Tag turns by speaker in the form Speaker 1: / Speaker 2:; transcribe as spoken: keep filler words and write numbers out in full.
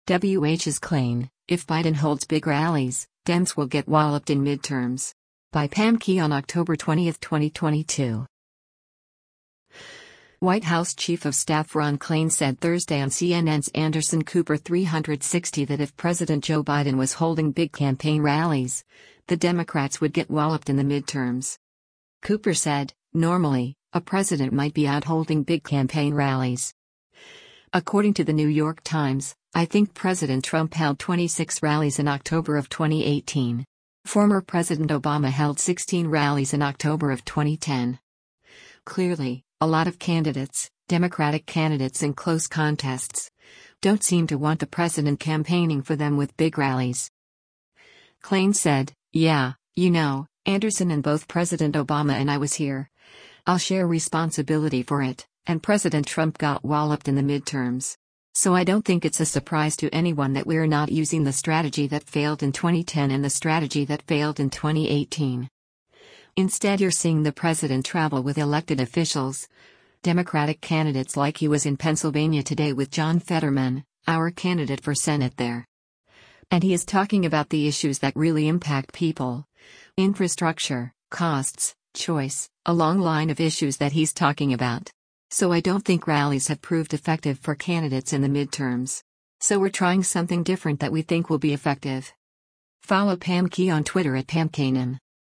Speaker 1: W H's claim, if Biden holds big rallies, Dems will get walloped in midterms. By Pam Key on October twentieth, twenty twenty-two. White House Chief of Staff Ron Klain said Thursday on C N N's Anderson Cooper three sixty that if President Joe Biden was holding big campaign rallies, the Democrats would get walloped in the midterms. Cooper said, normally, a president might be out holding big campaign rallies. According to the New York Times, I think President Trump held twenty-six rallies in October of twenty eighteen. Former President Obama held sixteen rallies in October of twenty ten. Clearly, a lot of candidates, Democratic candidates in close contests, don't seem to want the president campaigning for them with big rallies. Klain said, yeah, you know, Anderson and both President Obama and I was here. I'll share responsibility for it, and President Trump got walloped in the midterms. So I don't think it's a surprise to anyone that we're not using the strategy that failed in twenty ten and the strategy that failed in twenty eighteen. Instead, you're seeing the president travel with elected officials, Democratic candidates like he was in Pennsylvania today with John Fetterman, our candidate for Senate there. And he is talking about the issues that really impact people: infrastructure, costs, choice, a long line of issues that he's talking about. So I don't think rallies have proved effective for candidates in the midterms. So we're trying something different that we think will be effective. Follow Pam Key on Twitter at Pam Kanem.